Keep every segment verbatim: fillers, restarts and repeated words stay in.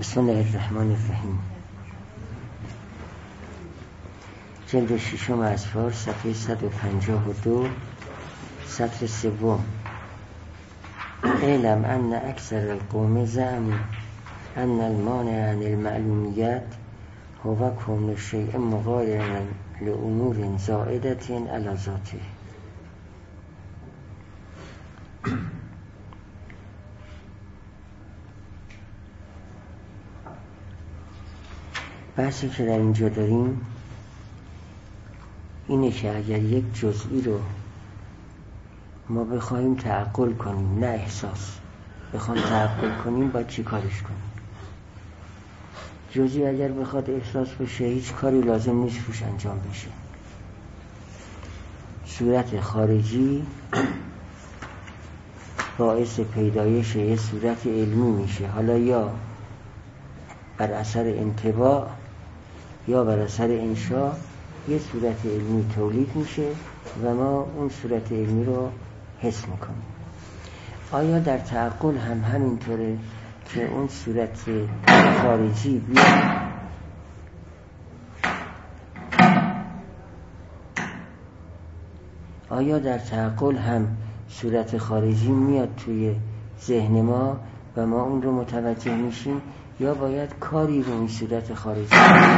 بسم الله الرحمن الرحیم. جلد ششم از فارس، صفحه صد و پنجاه و دو، سطر سوم. اعلم ان اکثر القوم زعموا ان المانع عن المعلومیت هو کون الشیء مقارنا لامور زائده علی ذاته. بحثی که در اینجا داریم اینه که اگر یک جزئی رو ما بخوایم تعقل کنیم، نه احساس، بخوایم تعقل کنیم باید چی کارش کنیم؟ جزئی اگر بخواد احساس بشه هیچ کاری لازم نیست روش انجام بشه. صورت خارجی باعث پیدایش یه صورت علمی میشه، حالا یا بر اثر انطباع یا بر اثر انشاء یه صورت علمی تولید میشه و ما اون صورت علمی رو حس میکنیم. آیا در تعقل هم همینطوره که اون صورت خارجی بیاد آیا در تعقل هم صورت خارجی میاد توی ذهن ما و ما اون رو متوجه میشیم، یا باید کاری رو این صورت خارجی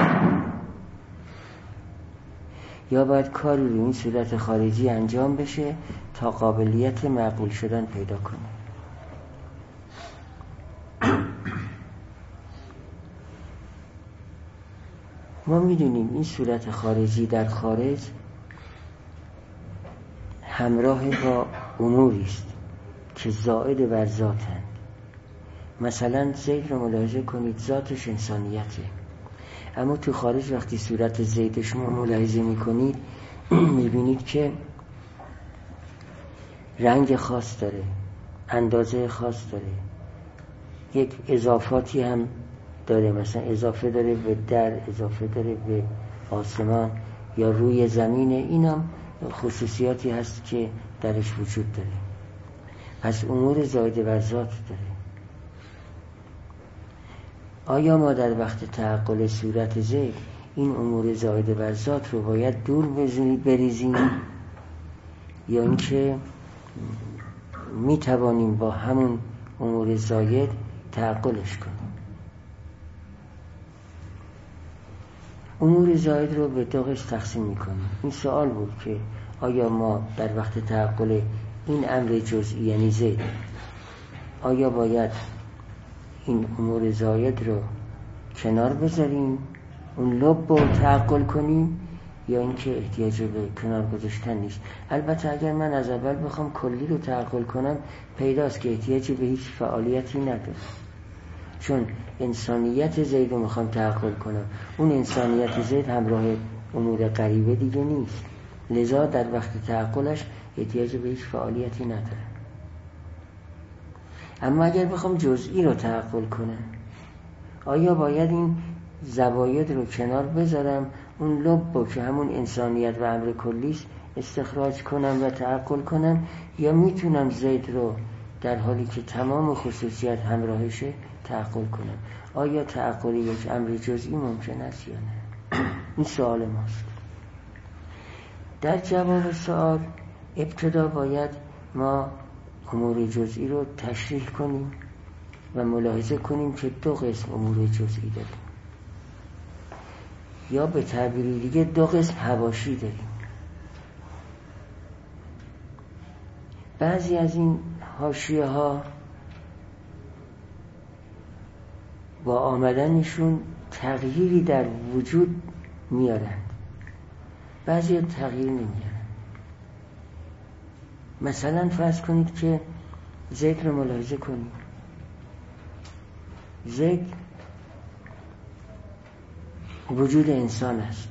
یا باید کاری رو این صورت خارجی انجام بشه تا قابلیت معقول شدن پیدا کنه؟ ما میدونیم این صورت خارجی در خارج همراه با اموری است که زائد بر ذاتند. مثلا زید رو ملاحظه کنید، ذاتش انسانیته، اما تو خارج وقتی صورت زید شما ملاحظه میکنید میبینید که رنگ خاص داره، اندازه خاص داره، یک اضافاتی هم داره، مثلا اضافه داره به در، اضافه داره به آسمان یا روی زمین. اینم خصوصیاتی هست که درش وجود داره. پس امور زائد بر ذات داره. آیا ما در وقت تعقل صورت زید این امور زائد بر ذات رو باید دور بریزیم، یا اینکه می توانیم با همون امور زائد تعقلش کنیم؟ امور زائد رو به دو قسم تقسیم می کنیم. این سوال بود که آیا ما در وقت تعقل این امر جزئی یعنی زید، آیا باید این امور زائد رو کنار بذاریم، اون لب رو تعقل کنیم، یا اینکه احتیاج به کنار گذاشتن نیست؟ البته اگر من از اول بخوام کلی رو تعقل کنم پیداست که احتیاج به هیچ فعالیتی نداره، چون انسانیت زید رو میخوام تعقل کنم، اون انسانیت زید همراه امور غریبه دیگه نیست، لذا در وقت تعقلش احتیاج به هیچ فعالیتی نداره. اما اگر بخوام جزئی رو تعقل کنم، آیا باید این زواید رو کنار بذارم، اون لب رو که همون انسانیت و امر کلیست استخراج کنم و تعقل کنم، یا میتونم زید رو در حالی که تمام خصوصیت همراهشه تعقل کنم؟ آیا تعقل یک امر جزئی ممکن است یا نه؟ این سوال ماست. در جواب سوال ابتدا باید ما امور جزئی رو تشریح کنیم و ملاحظه کنیم که دو قسم امور جزئی داریم، یا به تعبیر دیگه دو قسم حواشی داریم. بعضی از این حاشیه ها با آمدنشون تغییری در وجود میارند، بعضی تغییر نمیارند. مثلا فرض کنید که زید رو ملاحظه کنید، زید وجود انسان است،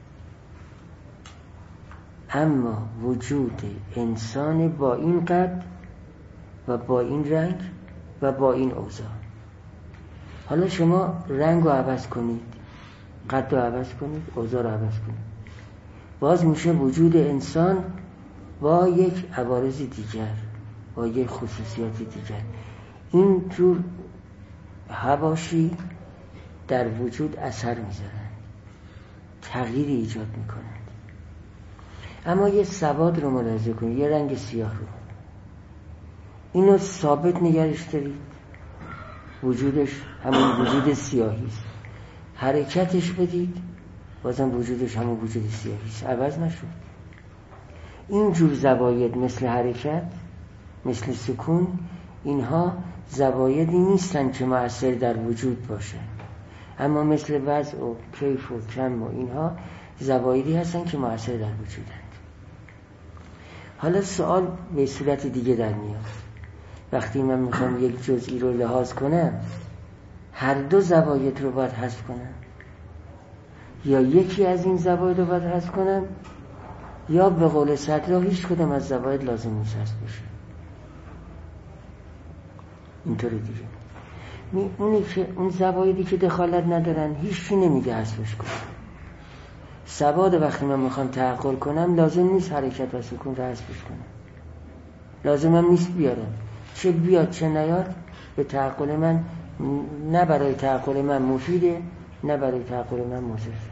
اما وجود انسان با این قد و با این رنگ و با این اوضاع. حالا شما رنگ رو عوض کنید، قد رو عوض کنید، اوضاع رو عوض کنید، باز میشه وجود انسان با یک عوارض دیگر، با یک خصوصیات دیگر. این جور حواشی در وجود اثر میذارن، تغییری ایجاد میکنن. اما یه سواد رو ملاحظه کنید، یه رنگ سیاه رو، اینو ثابت نگرش دارید، وجودش همون وجود سیاهی است. حرکتش بدید، بازم وجودش همون وجود سیاهی است، عوض نشد. این جور زواید مثل حرکت، مثل سکون، اینها زوایدی نیستن که مؤثر در وجود باشه، اما مثل وضع و کیف و کم و اینها زوایدی هستن که مؤثر در وجودند. حالا سوال به صورت دیگه در میاد، وقتی من میخوام یک جزئی رو لحاظ کنم، هر دو زواید رو باید حذف کنم، یا یکی از این زواید رو باید حذف کنم، یا به قول صدرا هیچ کدام از زواید لازم نیست حذف بشه. اینطوری دیگه می اونی که اون زوایدی که دخالت ندارن هیچ چی نمیگه حذفش کنم. سواد وقتی من میخوام تعقل کنم لازم نیست حرکت و سکون رو حذفش کنم، لازم هم نیست بیارم، چه بیاد چه نیاد به تعقل من، نه برای تعقل من مفیده نه برای تعقل من مضره.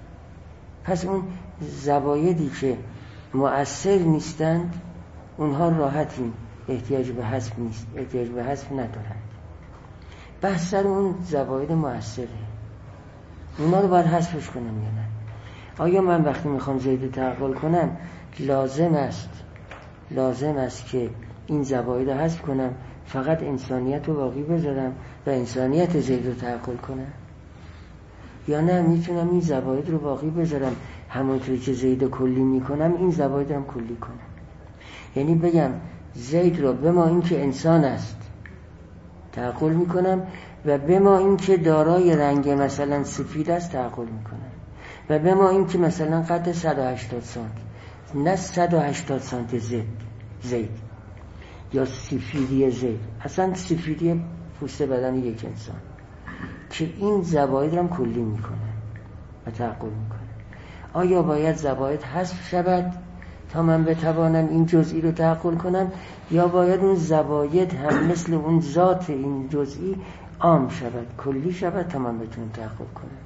پس اون زوایدی که مؤثر نیستند اونها راحتیم، احتیاج به حذف نیست، احتیاج به حذف ندارند. بحث سر اون زواید مؤثره، اونا رو باید حذفش کنم یا نه. آیا من وقتی میخوام زید رو تعقل کنم لازم است لازم است که این زواید رو حذف کنم، فقط انسانیت رو باقی بذارم و انسانیت زید رو تعقل کنم، یا نه میتونم این زواید رو باقی بذارم، همونطوری که زید کلی میکنم این زواید هم کلی کنم. یعنی بگم زید رو به ما این که انسان است تعقل میکنم و به ما این که دارای رنگ مثلا سفید است تعقل میکنم و به ما این که مثلا قد صد و هشتاد سانت، نه صد و هشتاد سانت زید زید یا سفیدی زید، اصلا سفیدی پوست بدن یک انسان، که این زواید رو هم کلی میکنه و تعقل میکنه. آیا باید زواید حذف شود تا من بتوانم این جزئی رو تعقل کنم، یا باید اون زواید هم مثل اون ذات این جزئی عام شود، کلی شود تا من بتونم تعقل کنم؟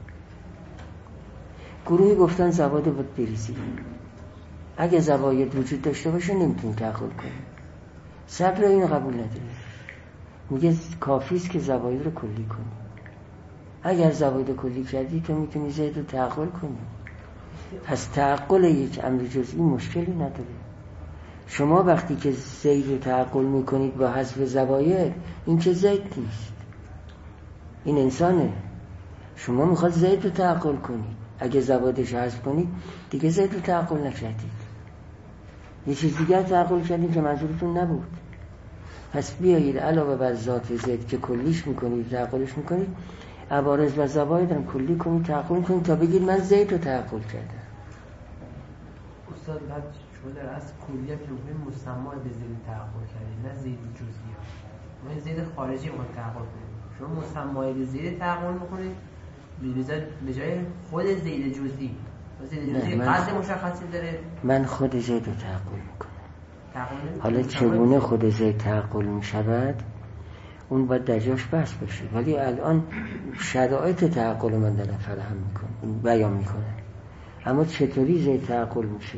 گروهی گفتن زواید رو باید بریزیم، اگه زواید وجود داشته باشه نمیتونی تعقل کنی. صدر این قبول نداره، میگه کافیست که زواید رو کلی کنی. اگر زواید کلی کردی تو میتونی زید رو تعقل کنی. پس تعقل یک امر جزئی مشکلی نداره. شما وقتی که زید رو تعقل میکنید با حذف زواید، این که زید نیست، این انسانه. شما میخواد زید رو تعقل کنید، اگه زوایدش حذف کنید دیگه زید رو تعقل نکردید، یه چیز دیگر تعقل کردید که منظورتون نبود. پس بیایید علاوه بر ذات زید که کلیش میکنید تعقلش میکنید، عوارض و زواید هم کلی کنید تعقل کنید تا بگید من زید رو تعقل کردم. استاد بعد شما در اصل کلیت رو مسما به زید تعقل کردید، نه زید جزئی. ما زید خارجی رو تعقل کنید، شما مسمای به زید تعقل میکنید به جای خود زید جزئی. زید جزئی قصد مشخصی داره، من خود زید رو تعقل میکنم. حالا چگونه خود زید تعقل میشود اون باید در جاش بحث بشه، ولی الان شرایط تعقل من دارم فراهم میکنم، بیان میکنم. اما چطوری زید تعقل میشه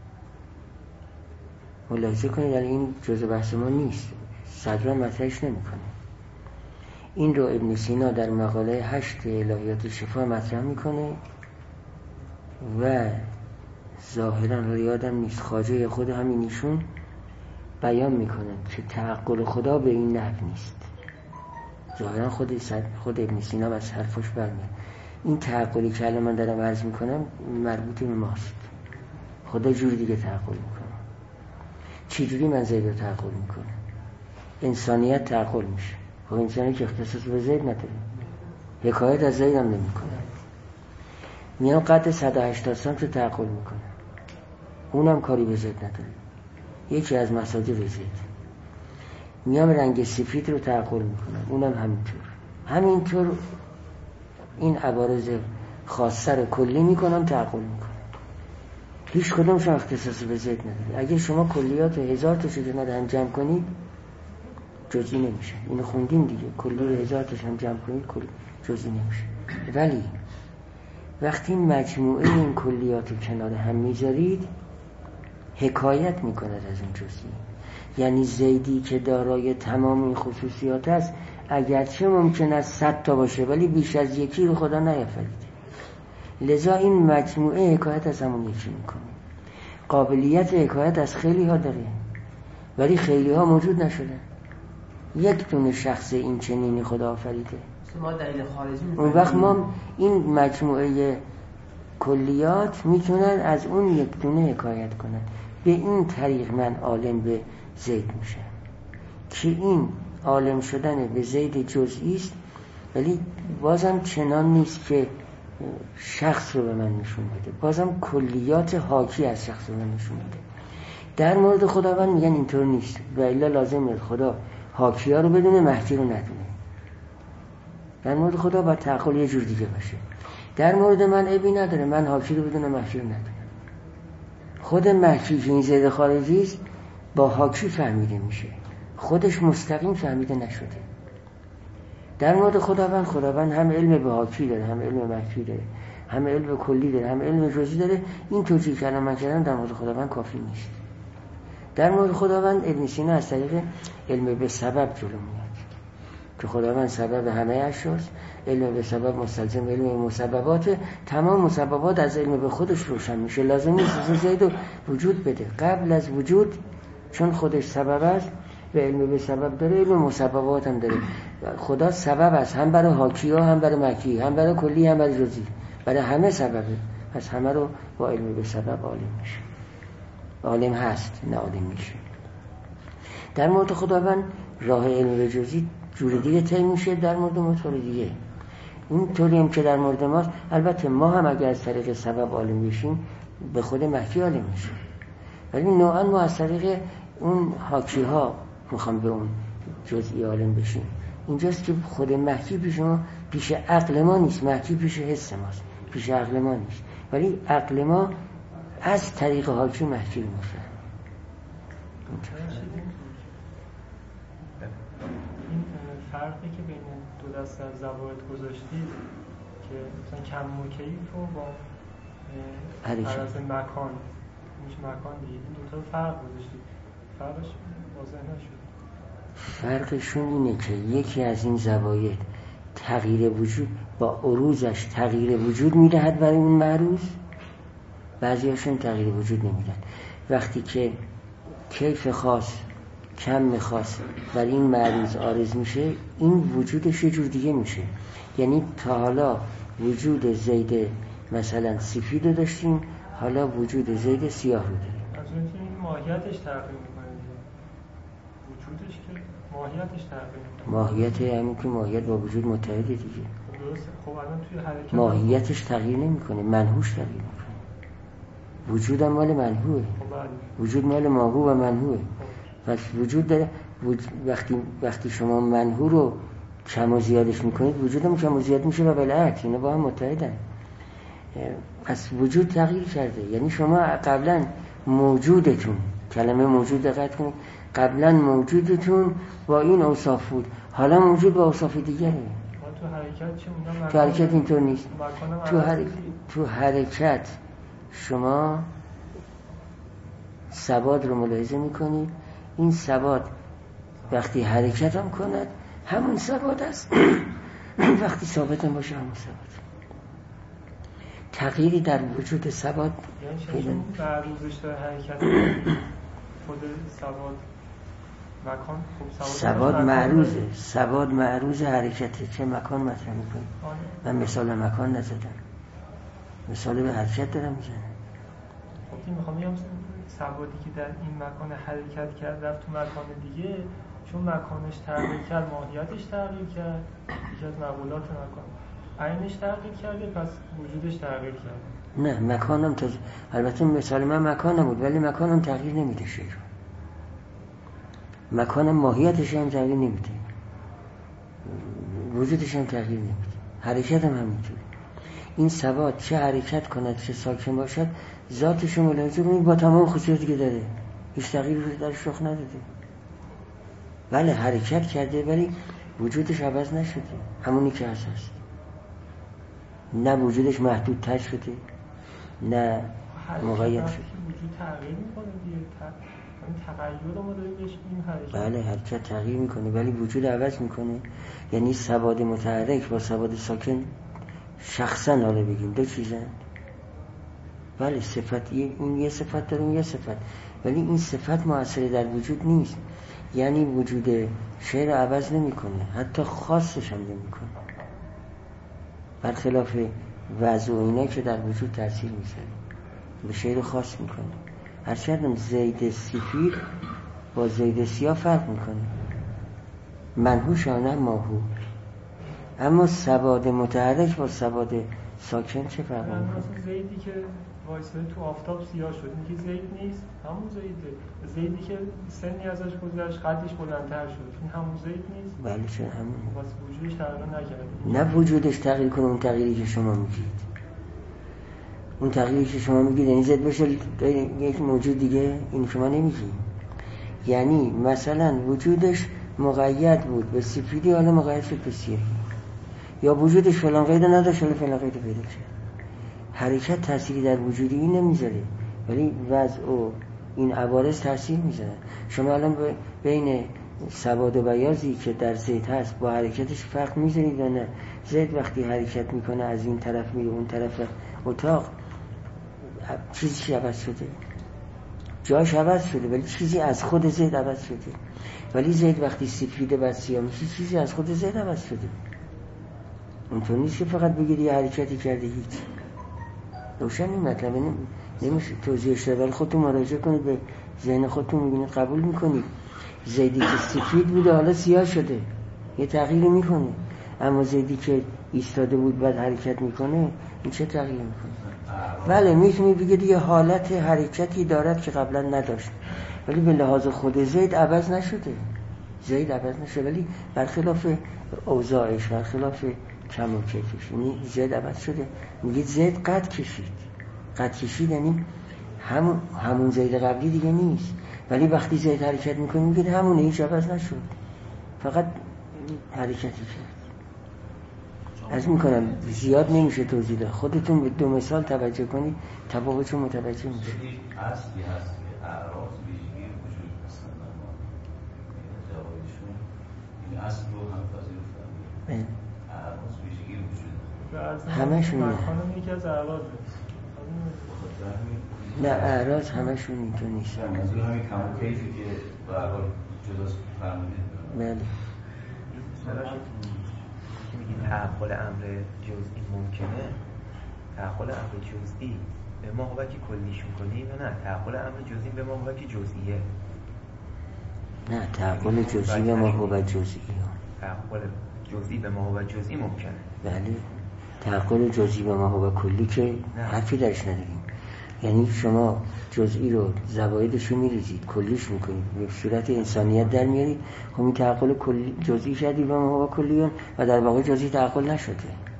ملاحظه کنید، در این جزء بحث ما نیست، صدرا مطرحش نمیکنه. این رو ابن سینا در مقاله هشت الهیات شفا مطرح میکنه و ظاهرا رو یادم نیست خواجه خود همین ایشون بیان میکنن که تعقل خدا به این نحو نیست. ظاهرا خود خود ابن سینا از حرفش برمیاد. این تعقلی که الان من دارم عرض میکنم مربوط به ماست، خدا جور دیگه تعقل میکنه. چجوری من زید رو تعقل میکنم؟ انسانیت تعقل میشه. خب انسانی که اختصاص به زید نداره، حکایت از زید هم نمیکنه. میام قد صد و هشتاد سانت رو تعقل میکنه، اونم کاری به زید نداره، یکی از مساجد زید. میام رنگ سفید رو تعقل میکنم، اونم همینطور همینطور این عوارض خاصه رو کلی میکنم تعقل میکنم، هیچ کدومش اختصاص به زید نداره. اگه شما کلیات هزار تا شده ندارن جمع کنید جزئی نمیشه. اینو خوندیم دیگه، کلی رو هزار تاش هم جمع کنید کلی جزئی نمیشه. ولی وقتی مجموعه این کلیات رو کنار هم میذارید حکایت میکند از اون جزئی. یعنی زیدی که دارای تمام این خصوصیات است اگرچه ممکن است صد تا باشه ولی بیش از یکی رو خدا نیافریده، لذا این مجموعه حکایت از همون یکی میکنه. قابلیت حکایت از خیلی ها داره ولی خیلی ها موجود نشده. یک دونه شخص این چنینی خدا آفریده. ما دلیل خارجی اون وقت ما این مجموعه کلیات میتونن از اون یک دونه حکایت کنن. به این طریق من عالم به زید میشه که این عالم شدن به زید جزئی است، ولی بازم چنان نیست که شخص رو به من نشون بده، بازم کلیات حاکی از شخص رو به من نشون بده. در مورد خداوند میگن اینطور نیست و الا لازمه خدا حاکی ها رو بدونه محکی رو ندونه. در مورد خدا باید تعقل یه جور دیگه باشه. در مورد من عیبی نداره، من حاکی رو بدونم محکی رو ندونم. خود محکی که این زید خارجی است با حاکی فهمیده میشه، خودش مستقیم فهمیده نشده. در مورد خداوند، خداوند هم علم به حاکی داره، هم علم محکی داره، هم علم به کلی داره، هم علم جزئی داره. این توجیه کردن من کردن در مورد خداوند کافی نیست. در مورد خداوند ابن سینا از طریق علم به سبب جلو میاد که خداوند سبب همه اشیاست. علم به سبب مستلزم علم مسببات، تمام مسببات از علم به خودش روشن میشه. لازم نیست از زید وجود بده، قبل از وجود چون خودش سبب است و علم به سبب داره، علم مسببات هم داره. خدا سبب است، هم برای حاکی ها هم برای مکی، هم برای کلی هم برای جزئی، برای همه سببه. پس همه رو با علم به سبب عالم میشه. عالم هست نه عالم میشه. در مورد خداوند راه علم به جزئی جور دیگه طی میشه، در مورد ما طور دیگه. این طوری هم که در مورد ماست. البته ما هم اگر از طریق سبب عالم بشیم به خود مکی عالم میشه، ولی نوعا ما از طریق اون حاکی ها میخوام به اون جزئی عالم بشیم. اینجاست که خود مکی پیش ما، پیش عقل ما نیست، مکی پیش حس ماست، پیش عقل ما نیست، ولی عقل ما از طریق حاکی مکی میشه. این فرقی که بین دو دسته از زوائد گذاشتید که مثلا کم مکیف و با فرض مکان میشه مکان دیگه، این دو تا فرق گذاشتید، فرقش واضح نشد. فرقشون اینه که یکی از این زواید تغییر وجود با عروضش تغییر وجود میدهد برای اون معروض، بعضی هاشون تغییر وجود نمیدن. وقتی که کیف خاص کم خاص برای این معروض عارض میشه، این وجودش یه جور دیگه میشه. یعنی تا حالا وجود زید مثلا سفید رو داشتیم، حالا وجود زید سیاه رو داریم. از اون که این ماهیتش تغییر میکنه، وجودش که ماهیتش تغییر میکنه. ماهیت همین که ماهیت با وجود متحده دیگه. درسته. خب الان توی حرکت ماهیتش تغییر نمیکنه، منهوش تغییر میکنه. وجود هم مال منهوه. خب وجود مال ماهو و منهوه. پس وجود داره. وقتی وقتی شما منهو رو کم و زیادش میکنید، وجود هم کم و زیاد میشه و بالعکس، اینا با هم متحدن. پس وجود تغییر کرده. یعنی شما قبلا موجودتون، کلمه موجود دقت کنید، قبلا موجودتون با این اوصاف بود، حالا موجود با اوصاف دیگره. تو حرکت چه میگم؟ تو حرکت اینطور نیست. تو حرکت تو حرکت شما ثبات رو ملاحظه میکنید. این ثبات وقتی حرکت هم کند همون ثبات است، وقتی ثابت هم باشه همون ثبات. تغییری در وجود ثبات یعنی چون معروضش داره حرکت خود ثبات مکان، خب ثبات معروضه، ثبات معروض حرکته. چه مکان مطرح میکنی؟ من مثال مکان نزدم، مثال به حرکت دارم میزنم. خب این میخوام بگم ثباتی که در این مکان حرکت کرد رفت تو مکان دیگه، چون مکانش تغییر کرد ماهیتش تغییر کرد، یکی از مقولات مکان عینش تغییر کرده، پس وجودش تغییر کرد. نه مکانم تا البته مثال من مکانم بود، ولی مکانم تغییر نمیده. شیر مکانم ماهیتش هم تغییر نمیده، وجودش هم تغییر نمیده، حرکت هم همینطوره. این ثبات چه حرکت کند چه ساکن باشد، ذاتش رو ملاحظه کنید با تمام خصوصیاتی که داره، هیچ تغییری درش رخ نداده. بله حرکت کرده ولی وجودش عوض نشده، همونی که هست هست. نه وجودش محدود تر شده نه مقید شده. وجود تغییر میکنه دیگه، تغییر رو ما داریم بهش این حرکت. بله حرکت تغییر میکنه ولی وجود عوض میکنه. یعنی سواد متحرک با سواد ساکن شخصا حالا بگیم دو چیزن. بله صفت، این یه صفت داره، این یه صفت، ولی این صفت مؤثر در وجود نیست. یعنی وجود شعر عوض نمیکنه، حتی خاصش هم نمیکنه، برخلاف وضع و اینا که در وجود تاثیر میذاره به شعر خاص میکنه. هرچند زید سفید با زید سیاه فرق میکنه، منحوشانه ماهو، اما سواد متحرک با سواد ساکن چه فرق میکنه؟ مثلا زیدی که وایساده تو آفتاب سیاه شد، این که زید نیست، همون زیده. زیدی که سنی ازش گذشت قدش بلندتر شد، این همون زید نیست؟ بله چه همون. واسه وجودش تغییر نکرده. نه وجودش تغییر کنه، اون تغییری که شما میگید، اون تغییری که شما میگید یعنی زد بشه یک موجود دیگه، این شما نمیگید. یعنی مثلا وجودش مقید بود به سفیدی، حالا مقید شد به سیاهی، یا وجودش فلان قید نداشت حالا فلان قید پیدا کرد. حرکت تأثیری در وجودی این نمیذاره، ولی وضع و این عوارض تأثیر میذاره. شما الان بین سواد و بیاضی که در زید هست با حرکتش فرق میذارید یا نه؟ زید وقتی حرکت میکنه از این طرف میره اون طرف اتاق، چیزی عوض شده، جاش عوض شده، ولی چیزی از خود زید عوض شده. ولی زید وقتی سفیده و سیاه میشه چیزی از خود زید عوض شده. اونطور نیست که فقط بگید یه حرکتی کرده هیچ. روشن این مطلب نمیشه توضیحش داد، ولی خودتون مراجعه کنید به ذهن خودتون، میبینید قبول میکنید زیدی که سفید بوده حالا سیاه شده، یه تغییر میکنه. اما زیدی که ایستاده بود بعد حرکت میکنه، این چه تغییر میکنه؟ بله میتونید بگید یه حالت حرکتی دارد که قبلا نداشت، ولی به لحاظ خود زید عوض نشده. زید عوض نشده ولی برخلاف اوضاعش، برخلاف کم و کیفش، یعنی زید عوض شده. میگید زید قد کشید. قد کشید یعنی همون همون زید قبلی دیگه نیست، ولی وقتی زید حرکت میکنه میگید همونه، هیچ عوض نشد، فقط حرکتی کرد. از میکنم زیاد نمیشه توضیح داد، خودتون به دو مثال توجه کنید تفاوتشو متوجه میشه. اصلی هست که اعراض ویژگی وجود هستن، اما جوابشون این اصل رو هم پذیرفتن. اعراض ویژگی وجود همشون مکانم یکی از اعراض نه، اعراض همشون اینطور نیست. منظور همین کم و کیفی که به هر حال جداست فرمودید. بله میگید تعقل امر جزئی ممکنه، تعقل امر جزئی به ما هو که کلیش میکنیم یا نه تعقل امر جزئی به ما هو که جزئیه؟ نه، تعقل جزئی به ما هو جزئی. تعقل جزئی به ما هو جزئی ممکنه. بله تعقل جزئی به ما هو کلی که حرفی درش نداریم. یعنی شما جزئی رو زوایدش رو میریزید، کلیش میکنید، به صورت انسانیت در میارید، خب این تعقل کلی جزئی شدید به ما هو کلیون و در واقع جزئی تعقل نشده.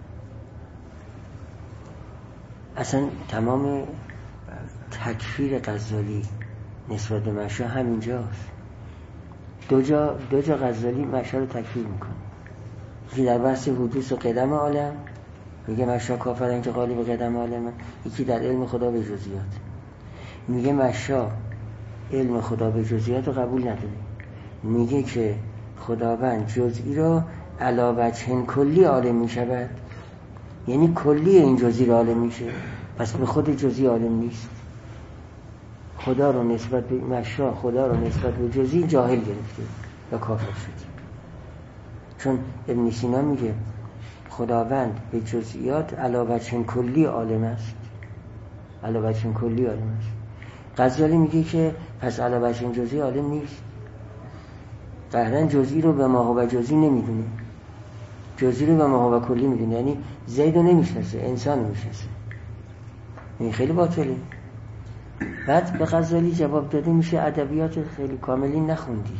اصلا تمام تکفیر غزالی نسبت به مشا همینجاست. دو جا دو جا غزالی مشا رو تکفیر میکنه. یکی در بحث حدوث و قدم عالم میگه مشا کافرن که غالب قدم عالمن، یکی در علم خدا به جزئیات میگه مشا علم خدا به جزئیات رو قبول نداره، میگه که خداوند جزئی رو علی وجه کلی عالم میشود، یعنی کلی این جزئی رو عالم میشه، پس به خود جزئی عالم نیست. خدا رو نسبت به مشا، خدا رو نسبت به جزئی جاهل گرفته و کافر شد. چون ابن سینا میگه خداوند به جزئیات علی وجه کلی عالم است، علی وجه کلی عالم است. غزالی میگه که پس علی وجه جزئی عالم نیست، قهرن جزئی رو به ما هو جزئی نمیدونه، جزئی رو به ما هو کلی میدونه، یعنی زید رو نمیشناسه، انسان رو میشناسه. این خیلی باطله. بعد به غزالی جواب داده میشه ادبیات خیلی کاملی نخوندی.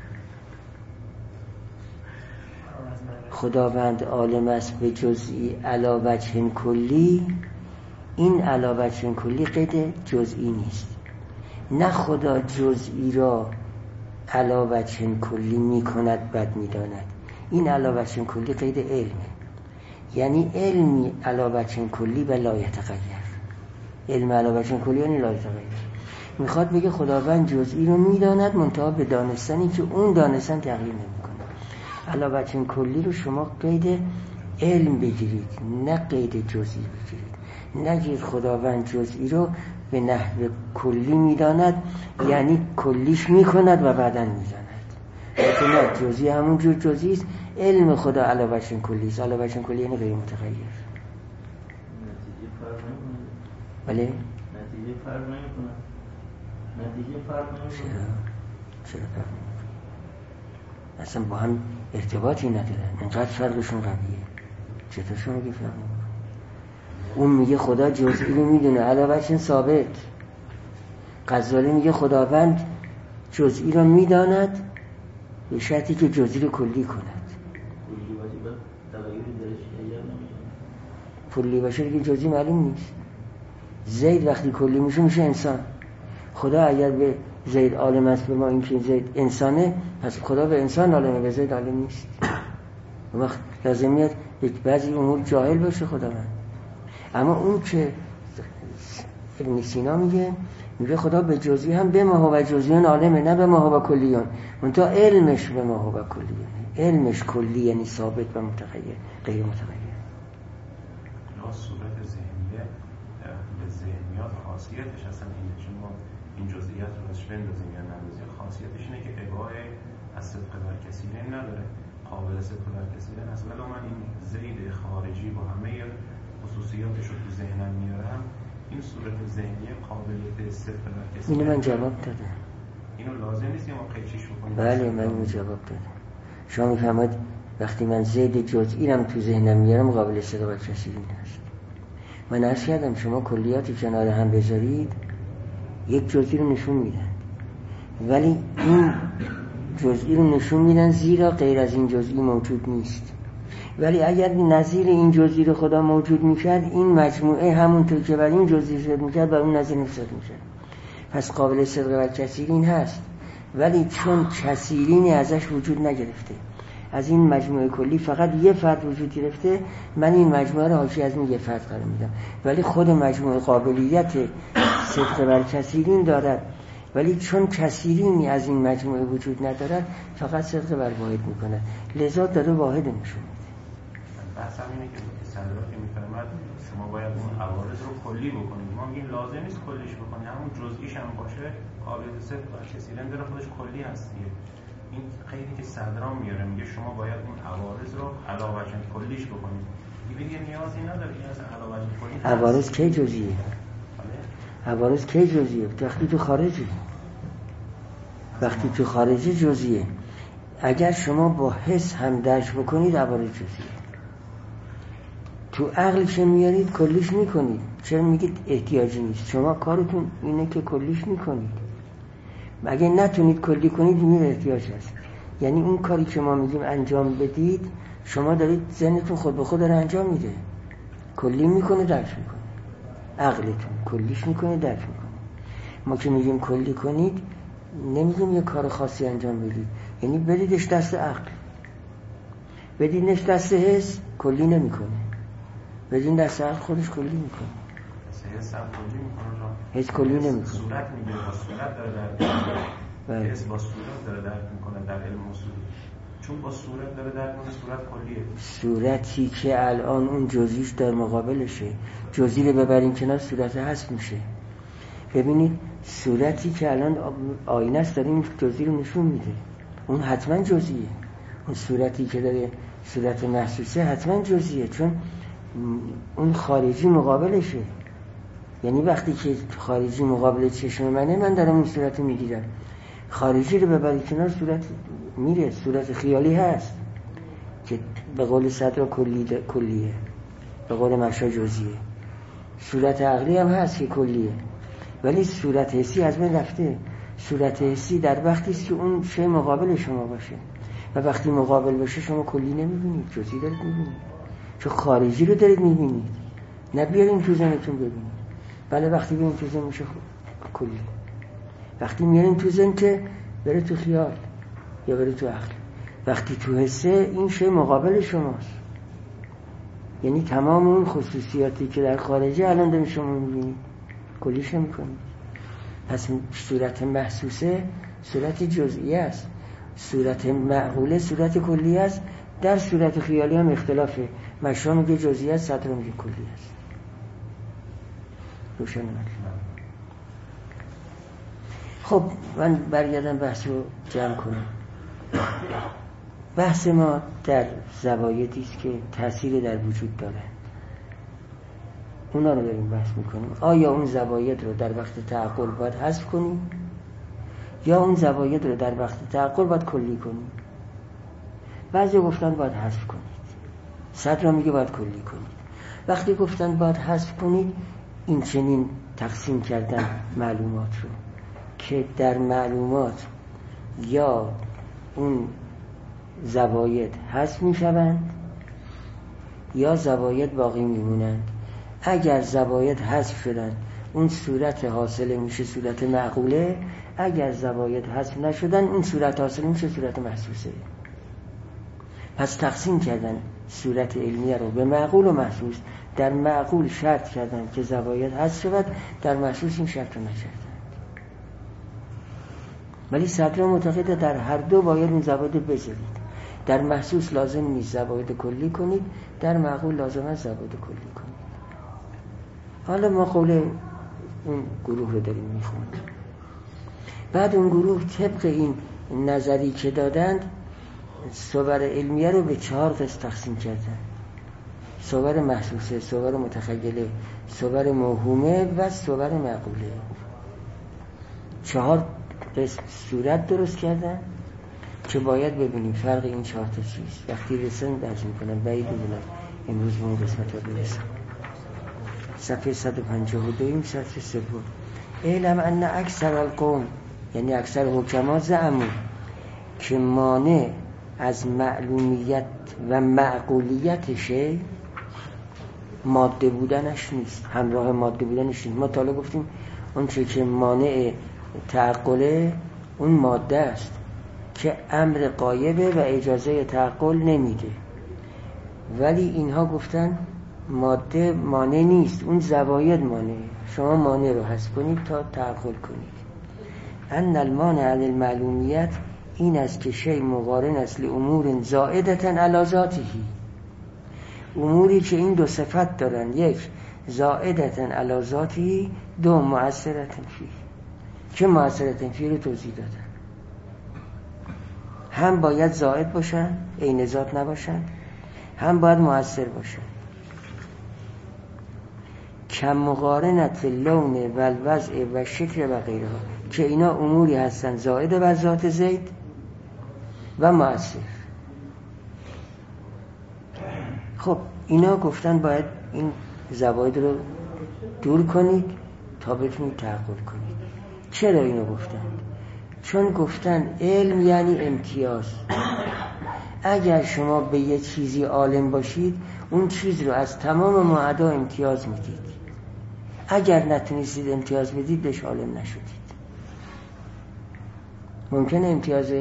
خداوند عالم است به جزئی علی وجه کلی، این علی وجه کلی قید جزئی نیست. نه خدا جزئی را علا وجه کلی میکند بد میداند. این علا وجه کلی قید علمه، یعنی علمی علا وجه کلی و لا یتغیر. علم علا وجه کلی یعنی لا یتغیر. میخواد بگه خداوند جزئی رو میداند منتها به دانستنی که اون دانستن تغییر نمیکنه. علا وجه کلی رو شما قید علم بگیرید، نه قید جزئی بگیرید. نگید خداوند جزئی رو به نحو کلی میداند یعنی کلیش میکند و بعداً میداند. لیکن نه، جزئی همون جور جزئی است. علم خدا علی وجه کلی است. علی وجه کلی یعنی غیر متغیر. نتیجه فرق نمیکنه. بله؟ نتیجه فرق نمیکنه. نتیجه فرق نمیکنه. چرا؟ چرا فرق نمیکنه؟ اصلا با هم ارتباطی ندارن. اینقدر فرقشون قویه. چطور شما میگی فرق نمیکنه؟ اون میگه خدا جزئی رو میدونه علی وجه ثابت. غزالی میگه خداوند جزئی رو میداند به شرطی که جزئی رو کلی کند. کلی باشه بعد تغییری درش اگر نمیشه. کلی باشه دیگه جزئی معلوم نیست. زید وقتی کلی میشه میشه انسان. خدا اگر به زید عالم است به ما اینکه زید انسانه، پس خدا به انسان عالمه، به زید عالم نیست. اون وقت لازم میاد بعضی امور جاهل باشه خداوند. اما اون که ابن سینا میگه میگه خدا به جزئی هم به ما و جزئیان عالمه، نه به ما و کلیان. منتها علمش به ما و کلیان. علمش کلی یعنی ثابت و متغیر، غیر متغیر. یا صورت ذهنیه به ذهنیات خاصیتش اصلا اینه، چون ما این جزئیات رو ازش بندازیم یا نندازیم، خاصیتش اینه که اباء از صدق بر کثیرین نداره، قابل صدق بر کثیرین است. ولی من این زید خارجی با همه خصوصیاتش رو تو ذهنم میارم، این صورت ذهنیه قابلیت صدق بر کثیرین. اینو من جواب دادم. اینو لازم نیست که ما قیچیش بکنیم. بله من اینو جواب دادم. شما میفهمید وقتی من زید جزئی رو تو ذهنم میارم قابل صدق بر کثیرین هست. من عرض کردم شما کلیاتی کنار هم بذارید یک جزئی رو نشون میدن، ولی این جزئی رو نشون میدن زیرا غیر از این جزئی موجود نیست. ولی اگر نظیر این جزئی رو خدا موجود میکرد، این مجموعه همونطور که برای این جزئی صدق میکرد بر اون نظیر صدق میکرد. پس قابل صدق بر کثیرین هست، ولی چون کثیرینی ازش وجود نگرفته، از این مجموعه کلی فقط یه فرد وجود گرفته، من این مجموعه رو حاشیه از این یه فرد قرار میدم. ولی خود مجموعه قابلیت صدق بر کثیرین دارد، ولی چون کثیرینی از این مجموعه وجود ندارد فقط صدق بر واحد میکنه، لذا داره واحد نشون میده. بحث همینه که صدراتی میفرمد شما باید اون عوارض رو کلی بکنید. ما میگیم لازم نیست کلیش بکنید، همون جزئیش هم باشه قابلیت صدق بر کثیرین داره، خودش کلی هست دیگه. این خیلی که صدران میاره میگه شما باید اون عوارض رو علاوه بر کلیش بکنید. دیگه نیازی نداره این اصلا علاوه بر کلی. عوارض کی جزئیه؟ عوارض کی جزئیه؟ وقتی تو خارجی. وقتی تو خارجی جزئیه. اگر شما با حس هم درک بکنید عوارض جزئیه. تو عقل که میارید کلیش میکنید. چرا میگید احتیاجی نیست؟ شما کارتون اینه که کلیش میکنید. اگه نتونید کلی کنید میره احتیاج هست. یعنی اون کاری که ما میگیم انجام بدید، شما دارید ذهنتون خود به خود داره انجام میده. کلی میکنه درک میکنه. عقلتون کلیش میکنه درک میکنه. ما که میگیم کلی کنید نمیگیم یه کار خاصی انجام بدید، یعنی بدیدش دست عقل، بدیدش دست حس، کلی نمیکنه. بدین دست عقل خودش کلی میکنه. حس هم کلی میکنه، حس کلی نمیکنه. صورت میگه با صورت داره درک میکنه. حس با صورت داره درک میکنه در علم اصول. چون با صورت داره درک میکنه، صورت کلیه. صورتی که الان اون جزئیش در مقابلشه، جزئی رو ببرین کنار صورت هست میشه. ببینید صورتی که الان آینه است داره این جزئی رو نشون میده، اون حتما جزئیه. اون صورتی که داره صورت محسوسه حتما جزئیه، چون اون خارجی مقابلشه. یعنی وقتی که خارجی مقابل چشم منه، من دارم اون صورت رو میگیرم. خارجی رو ببری کنار صورت میره، صورت خیالی هست که به قول صدر کلی کلیه، به قول مشا جزئیه. صورت عقلی هم هست که کلیه، ولی صورت حسی از من رفته. صورت حسی در وقتی است که اون شی مقابل شما باشه، و وقتی مقابل باشه شما کلی نمیبینید، جزئی دارید میبینید، چون خارجی رو دارید میبینید. نه بیارین تو ذهنتون ببینید. بله وقتی بیارین تو ذهن میشه کلی. وقتی میارین تو ذهن که بره تو خیال یا بره تو عقل. وقتی تو حسه این شی مقابل شماست، یعنی تمام اون خصوصیاتی که در خارجه الان داریم شما میبینید کلیش میکنید. پس صورت محسوسه صورت جزئی است، صورت معقوله صورت کلی است. در صورت خیالی هم اختلافه، مشا میگه جزئی است، صدر میگه کلی است. روشن میشه. خب من برگردم بحث رو جمع کنم. بحث ما در زوایدی است که تأثیر در وجود داره، اونا رو داریم بحث میکنیم. آیا اون زواید رو در وقت تعقل باید حذف کنیم یا اون زواید رو در وقت تعقل باید کلی کنیم؟ بعضی گفتن باید حذف کنید، صدر میگه باید کلی کنید. وقتی گفتن باید حذف کنید، این چنین تقسیم کردن معلومات رو که در معلومات یا اون زواید حذف میشوند یا زواید باقی میمونند. اگر زواید حذف شدن اون صورت حاصل میشه صورت معقوله، اگر زواید حذف نشدن اون صورت حاصل میشه صورت محسوسه. پس تقسیم کردن صورت علمیه رو به معقول و محسوس. در معقول شرط کردن که زواید حذف شود، در محسوس این شرط رو نکردن. ولی صدر معتقده در هر دو باید اون زواید بذارید. در محسوس لازم نیست زواید کلی کنید، در معقول لازم است زواید کلی کنید. حالا ما قول اون گروه رو داریم میخونیم. بعد اون گروه طبق این نظری که دادند صور علمیه رو به چهار قسم تقسیم کردن: صور محسوسه، صور متخیله، صور موهومه و صور معقوله. چهار قسم صورت درست کردن که باید ببینیم فرق این چهار تا چیست. وقتی رسن درج میکنن بعید میدونم امروز به اون قسمت رو برسن. صفحه صد و پنجاه و دو این سطر سوم: اعلم ان اکثر القوم، یعنی اکثر حکما، زعموا که مانع از معلومیت و معقولیت شی ماده بودنش نیست، همراه ماده بودنش نیست. ما تا حالا گفتیم اون چه که مانع تعقله اون ماده است که امر غایبه و اجازه تعقل نمیده، ولی اینها گفتن ماده مانع نیست، اون زواید مانع. شما مانع رو حذف کنید تا تعقل کنید. ان المانع عن المعلومیت این است که شی مقارن است لامور زائدة علی ذاته، اموری که این دو صفت دارن: یک زائدة علی ذاته، دو مؤثرة فیه. که مؤثرة فیه رو توضیح دادن. هم باید زائد باشن، عین ذات نباشن، هم باید مؤثر باشن. کم مقارنت لون و الوضع و شکل و غیره، که اینا اموری هستن زائد بر ذات زید و مؤثر. خب اینا گفتن باید این زواید رو دور کنید تا بتونید تعقل کنید. چرا اینو گفتن؟ چون گفتن علم یعنی امتیاز. اگر شما به یه چیزی عالم باشید اون چیز رو از تمام معدا امتیاز میدید. اگر نتونستید امتیاز بدید بهش عالم نشدید. ممکنه امتیاز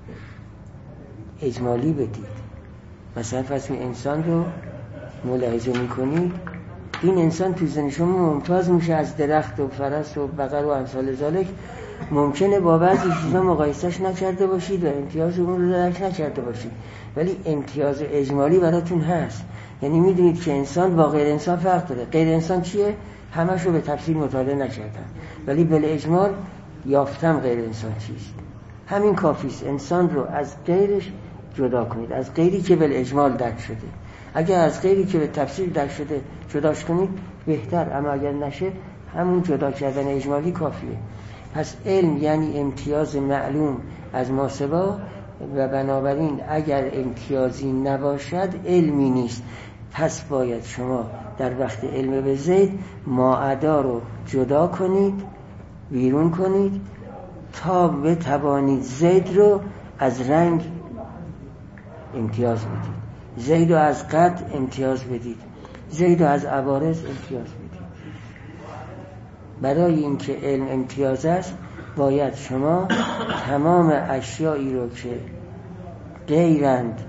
اجمالی بدید. مثلا فرض انسان رو ملاحظه میکنید، این انسان تو ذهن شما ممتاز میشه از درخت و فرس و بقر و امثال ذالک. ممکنه با بعضی چیزا مقایسهش نکرده باشید و امتیاز اون رو درک نکرده باشید، ولی امتیاز اجمالی براتون هست. یعنی میدونید که انسان با غیر انسان فرق داره. غیر انسان چیه؟ همش رو به تفصیل مطالعه نکردم، ولی بل اجمال یافتم غیر انسان چیست. همین کافیست. انسان رو از غیرش جدا کنید، از غیری که بل اجمال درک شده. اگر از غیری که به تفصیل درک شده جداش کنید بهتر، اما اگر نشه همون جدا کردن اجمالی کافیه. پس علم یعنی امتیاز معلوم از ماسوا، و بنابراین اگر امتیازی نباشد علمی نیست. پس باید شما در وقت علم به زید ماعدا رو جدا کنید، بیرون کنید، تا بتوانید زید رو از رنگ امتیاز بدید، زید رو از قد امتیاز بدید، زید رو از عوارض امتیاز بدید. برای اینکه علم امتیاز است باید شما تمام اشیایی رو که غیرند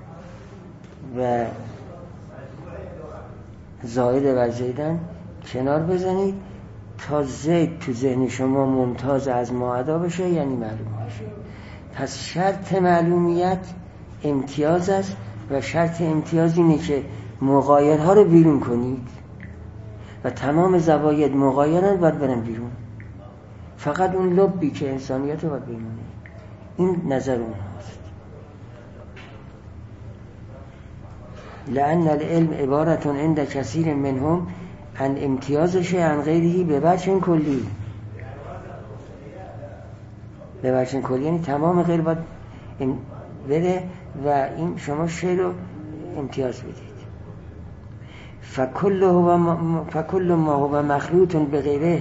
و زائد و زیدن کنار بزنید تا زید تو ذهن شما ممتاز از ما ادا بشه، یعنی معلوم بشه. پس شرط معلومیت امتیاز است و شرط امتیاز اینه که مغایرها رو بیرون کنید و تمام زواید مغایرن باید برن بیرون، فقط اون لبی که انسانیت رو باید بیرونه. این نظر اون هست. لأن العلم عبارت عند کثیر منهم عن امتیازش عن غیره به وجه کلی. به وجه کلی یعنی تمام غیر باید بره و این شما شی رو امتیاز بدید. فکل هو فکل ما هو مخلوط بغیره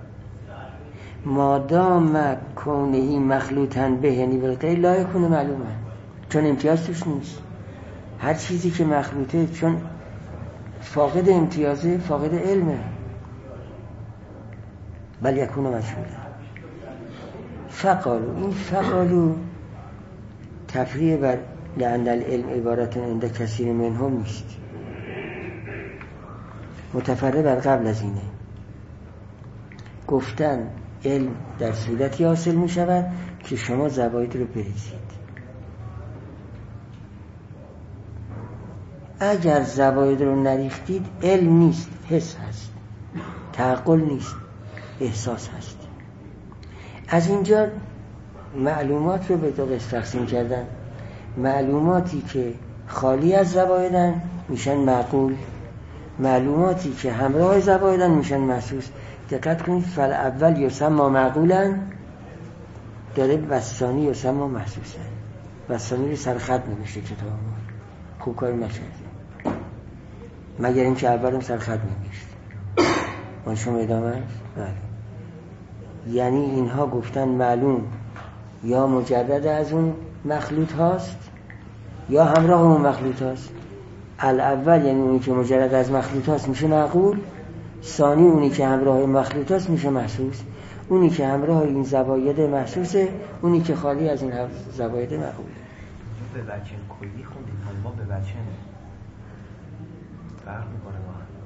مادام کونه مخلوطا به، یعنی بالغیر لا یکون معلومه، چون امتیاز توش نیست. هر چیزی که مخلوطه چون فاقد امتیازه فاقد علمه، بل یکون مجهوله. فقالو، این فقالو تفریع بر لأن العلم عبارت عند کثیر منهم نیست، متفرع بر قبل از اینه. گفتن علم در صورتی حاصل می شود که شما زواید رو بریزید. اگر زواید رو نریختید علم نیست، حس هست، تعقل نیست، احساس هست. از اینجا معلومات رو به دو قسم تقسیم کردن. معلوماتی که خالی از زوایدن میشن معقول، معلوماتی که همراه زوایدن میشن محسوس. دقت کنید، فل اول یسمى معقولا داره وثانی یسمى محسوسه. وثانی رو سرخط نمیشه کتاب ما، خوب کاری نکرده، مگر اینکه اولم سرخط نمیشت. ما شما ادامه است؟ بله. یعنی اینها گفتن معلوم یا مجرد از اون مخلوط هاست یا همراه اون مخلوط هاست. الاول یعنی اونی که مجرد از مخلوط هاست میشه معقول، ثانی اونی که همراه مخلوط هاست میشه محسوس، اونی که همراه این زواید محسوسه، اونی که خالی از این زواید معقوله. به وجه کلی خوندیم، ما به وجه فرق میکنه.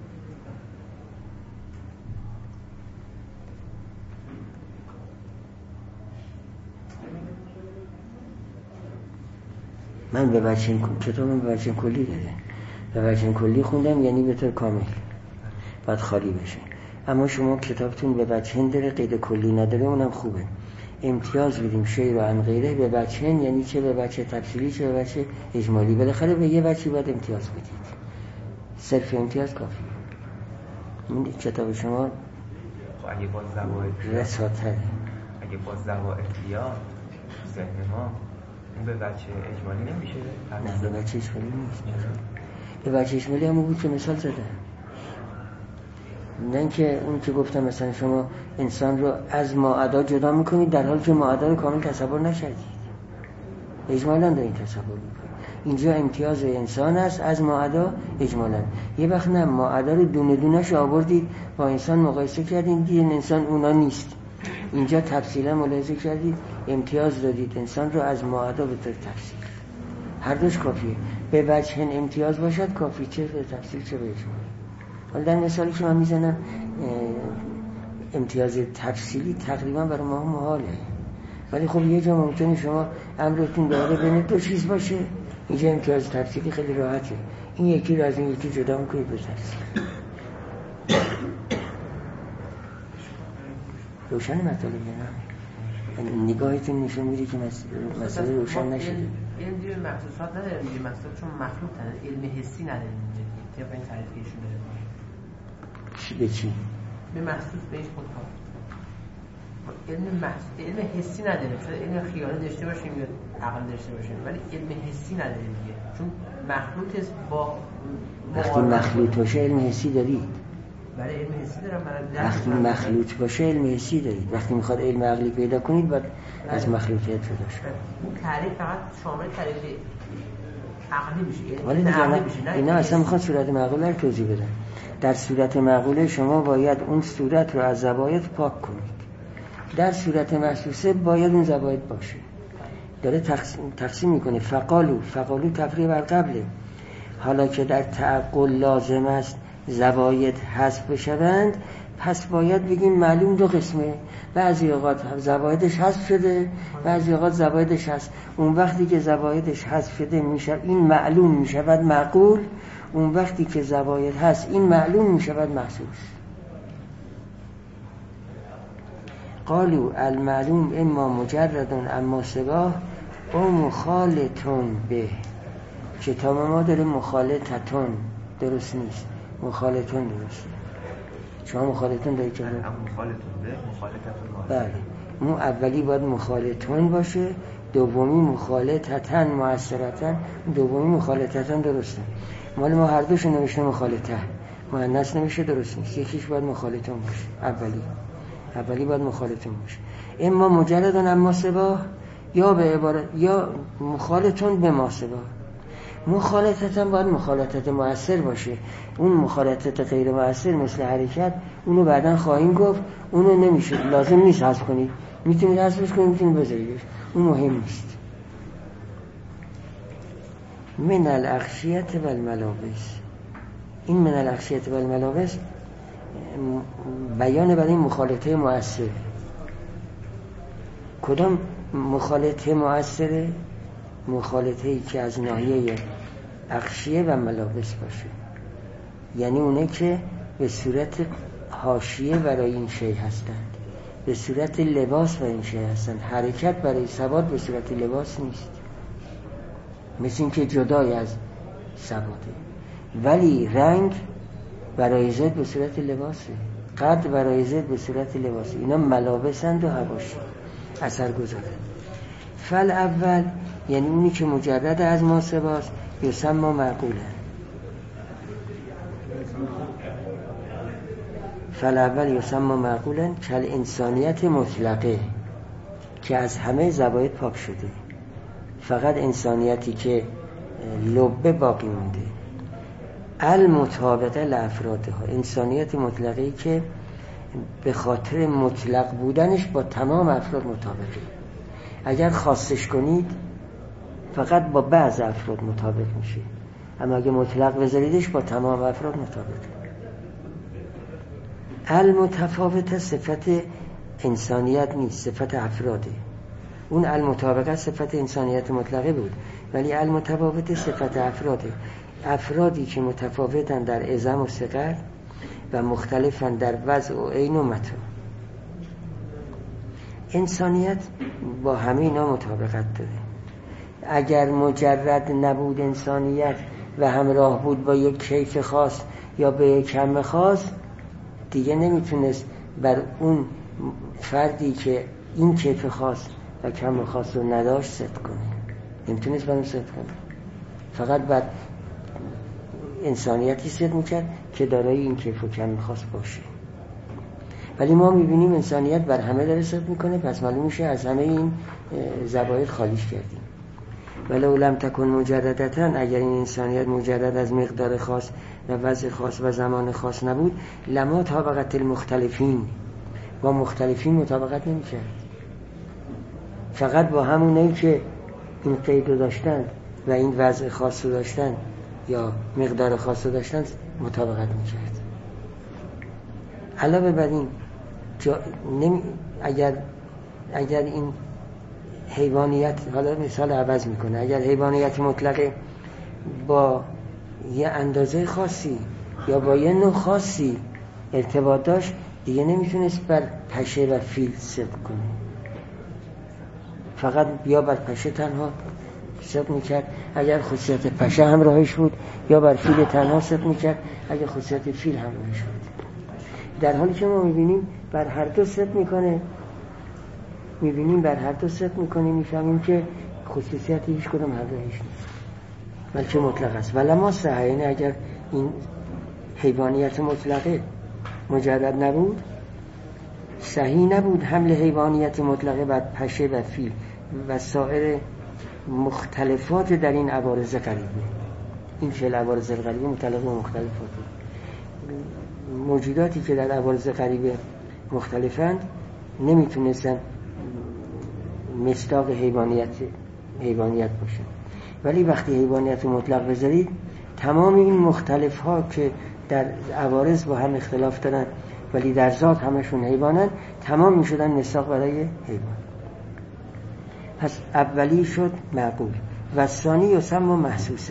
من به وجه کتابم به وجه کلی داده، به وجه کلی خوندم یعنی به طور کامل باید خالی بشه. اما شما کتابتون به وجه داره، قید کلی نداره، اونم خوبه. امتیاز بدیم شی رو عن غیره به وجه، یعنی چه به وجه تفصیلی چه به وجه اجمالی. بالاخره به یه وجه باید امتیاز بدید، صرف امتیاز کافیه. این کتاب شما اگه با زواید رساتره، اگه با زواید بیاد ذهن ما اون به وجه اجمالی نمیشه؟ نه به وجه اجمالی نیست. به وجه اجمالی همون بود که مثال زده، نه اینکه اون که گفتم مثلا شما انسان رو از ماعدا جدا میکنید در حالی که ماعدا رو کامل تصور نکردید، اجمالا دارین تصور میکنید. اینجا امتیاز انسان است از ماعدا اجمالا. یه وقت نه، ماعدا رو دونه دونه‌اش آوردید با انسان مقایسه کردید، دیدین انسان اونا نیست. اینجا تفصیلا ملاحظه کردید امتیاز دادید انسان رو از ماعدا به طور تفصیل. هر دوش کافیه. به وجه امتیاز باشد کافی، چه به تفصیل چه به اجمال. حالا در مثالی که من میزنم امتیاز تفصیلی تقریبا برای ما محاله، ولی خب یه جا ممکنه شما امرتون داره بین دو چیز باشه. اینجا امتیاز تفصیلی خیلی راحته، این یکی رو از این یکی جدا میکنید به تفصیل. روشن مطالب نه؟ نگاهتون نشون میده که مسئله روشن نشده. علم دیگه محسوسات نداره دیگه، محسوسات چون مخلوط نداره، علم حسی نداره دیگه. طبق این تعریفیشون داره. چی به چی؟ به محسوس به این خودها. علم محسوس علم حسی نداره، چون علم خیالی داشته باشیم یا عقل داشته باشیم، ولی علم حسی نداره دیگه، چون مخلوط است با وقتی مخلوط باشه علم حسی دارید. برای علم حسی دارم، برای وقتی مخلوط باشه علم حسی دارید. وقتی میخواد علم عقلی پیدا کنید باید از مخلوطیت پیدا شه. اون تعریف فقط شامل تعریف عقلی میشه، ولی دیگه اینا اصلا میخواد صورت معقوله رو توضیح بدن. در صورت معقوله شما باید اون صورت رو از زواید پاک کنید. در صورت محسوسه باید اون زواید باشه. داره تقسیم, تقسیم میکنه. فقالو فقالو تفریع بر قبله. حالا که در تعقل لازم است زواید حذف بشوند، پس باید بگیم معلوم دو قسمه. بعضی اوقات زوایدش حذف شده، بعضی اوقات زوایدش هست. اون وقتی که زوایدش حذف شده میشه این معلوم میشود معقول، اون وقتی که زواید هست این معلوم میشود محسوس. قالوا المعلوم اما مجرد اما سواه او مخالطون به. کتاب ما داره مخالطتون، درست نیست، مخالطون درسته. شما مخالطون داری که مخالطون به مخالطتون. بله، مو اولی باید مخالطون باشه، دومی مخالطتن مؤثرتن، دومی مخالطتن درسته. مال ما هر دوشون نوشته مخالطه، مؤنث نمیشه، درست نیست. یکیش باید مخالطون باشه، اولی اولی باید مخالطون باشه. اما مجردن اما سباه، یا به عبارت یا مخالطون به ما سباه. مخالطت هم باید مخالطت مؤثر باشه. اون مخالطت غیر مؤثر مثل حرکت اونو بعداً خواهیم گفت، اونو نمیشه، لازم نیست حذف کنید، میتونید حذفش کنید، میتونید بذاریدش، اون مهم نیست. من الاغشیت و الملابس. این من الاغشیت و الملابس بیان برای مخالطه مؤثر. کدام مخالطه مؤثره؟ مخالطه ای که از ناحیه اغشیه و ملابس باشه، یعنی اونه که به صورت حاشیه برای این شی هستند، به صورت لباس برای این شی هستند. حرکت برای سواد به صورت لباس نیست، مثل این که جدای از سواده، ولی رنگ برای زد به صورت لباسه، قد برای زد به صورت لباسه. اینا ملابسند و حواشی اثر گذاره. فل اول یعنی اونی که مجرد از ما سباست یسمى معقولا. فل اول یسمى معقولا کل انسانیت مطلقه که از همه زواید پاک شده، فقط انسانیتی که لبه باقی مونده. المطابقه لافرادها، انسانیت مطلقی که به خاطر مطلق بودنش با تمام افراد مطابقه. اگر خاصش کنید فقط با بعض افراد مطابق میشه، اما اگه مطلق بذاریدش با تمام افراد مطابقه. المتفاوت صفت انسانیت نیست، صفت افراده. اون المطابقه صفت انسانیت مطلقه بود، ولی المتفاوت صفت افراده. افرادی که متفاوتن در عظم و صغر و مختلفن در وضع و عین و متاع. انسانیت با همه اینا مطابقت داره. اگر مجرد نبود انسانیت و همراه بود با یک کیف خاص یا به یک کم خاص، دیگه نمیتونست بر اون فردی که این کیف خاص و کم خاص رو نداشت صدق کنه، نمیتونست بر اون صدق کنه. فقط بر انسانیتی صدق میکرد که دارای این کیف و کم خاص باشه. ولی ما میبینیم انسانیت بر همه داره صدق میکنه، پس معلوم میشه از همه این زواید خالیش کردیم. ولو لم تکن مجردتا، اگر این انسانیت مجرد از مقدار خاص و وضع خاص و زمان خاص نبود، لما طابقت المختلفین، با مختلفین مطابقت نمیکرد، فقط با همونایی که این قید رو داشتن و این وضع خاص رو داشتن یا مقدار خاص رو داشتن مطابقت میکرد. علاوه بر این جا... نمی... اگر اگر این حیوانیت، حالا مثال عوض میکنه، اگر حیوانیت مطلقه با یه اندازه خاصی یا با یه نوع خاصی ارتباط داشت، دیگه نمیتونست بر پشه و فیل صدق کنه، فقط بیا بر پشه تنها صدق میکرد اگر خصوصیت پشه همراهش بود، یا بر فیل تنها صدق میکرد اگر خصوصیت فیل همراهش بود. در حالی که ما میبینیم بر هر دو صدق میکنه، میبینیم بر هر دو صدق میکنه، میفهمیم که خصوصیت هیچ کدوم همراهش نیست بلکه مطلق است. ولی ما صحیح، اگر این حیوانیت مطلقه مجرد نبود، صحیح نبود حمل حیوانیت مطلقه بر پشه و فیل و سایر مختلفات در این عوارض غریبه. این فعل عوارض غریبه متعلق به مختلفات موجوداتی که در عوارض غریبه مختلفند، نمیتونستن مصداق حیوانیت حیوانیت باشه. ولی وقتی حیوانیت مطلق بذارید تمام این مختلف ها که در عوارض با هم اختلاف دارن ولی در ذات همشون حیوانن، تمام میشدن مصداق برای حیوان. پس اولی شد معقول و ثانی یسمى محسوسا.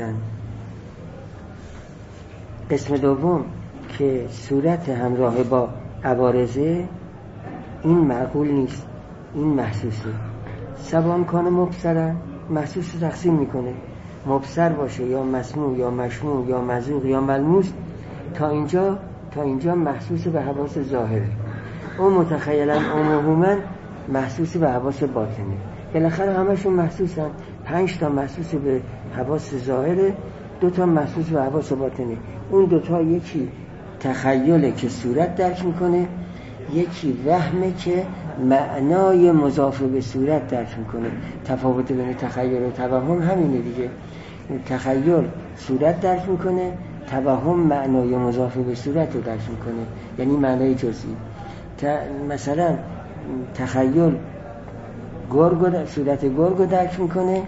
قسم دوم که صورت همراه با عوارضه، این معقول نیست، این محسوسه. سواء کان مبصرا، محسوس رو تقسیم میکنه، مبصر باشه یا مسموع یا مشموع یا مذوق یا ملموس، تا اینجا تا اینجا محسوس به حواس ظاهره. اون متخیلا او موهوما محسوس به حواس باطنه. بالاخره همشون محسوسن. پنج تا محسوس به حواس ظاهره، دو تا محسوس به حواس باطنه. اون دو تا یکی تخیله که صورت درک میکنه، یکی وهمه که معنای مضاف به صورت درک میکنه. تفاوت بین تخیل و توهم همینه دیگه. تخیل صورت درک میکنه، توهم معنای مضاف به صورت رو درک میکنه، یعنی معنای جزئی. مثلا تخیل گرگ، صورت گرگ رو درک میکنه،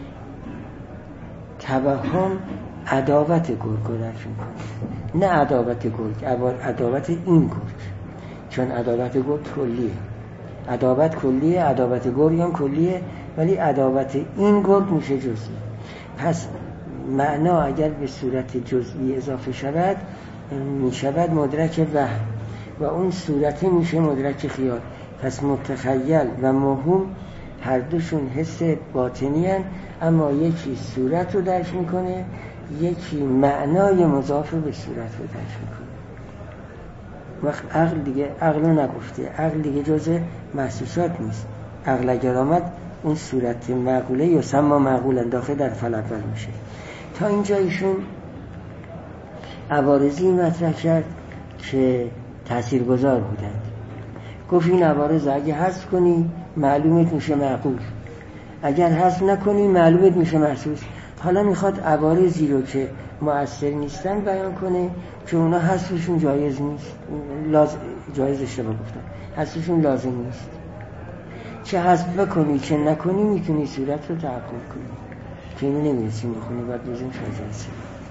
توهم عداوت گرگ رو درک میکنه، نه عداوت گرگ، عداوت این گرگ، چون عداوت گرگ کلیه، عداوت کلیه، عداوت گرگ هم کلیه، ولی عداوت این گرگ میشه جزئی. پس معنا اگر به صورت جزئی اضافه شود میشود مدرک وهم و اون صورت میشه مدرک خیال. پس متخیل و موهوم هر دوشون حس باطنی هن، اما یکی صورت رو درک میکنه، یکی معنای مضاف به صورت رو درک میکنه. وقت عقل دیگه، عقل رو نگفته، عقل دیگه جزء محسوسات نیست. عقل اگر آمد اون صورت معقوله یسمى معقولا داخل در فلول میشه. تا اینجا ایشون عوارضی مطرح کرد که تاثیرگذار بودند. گفت این عوارض اگه حذف کنی معلومت میشه معقول، اگر حذف نکنی معلومت میشه محسوس. حالا میخواد عوارضی رو که مؤثر نیستن بیان کنه که اونا حذفشون جایز نیست، لازم جایز اشتباه گفتم، حذفشون لازم نیست. چه حذف بکنی چه نکنی میتونی صورت رو تعقل کنی که اینو نمیرسیم بخونی، باید بزنیم شاید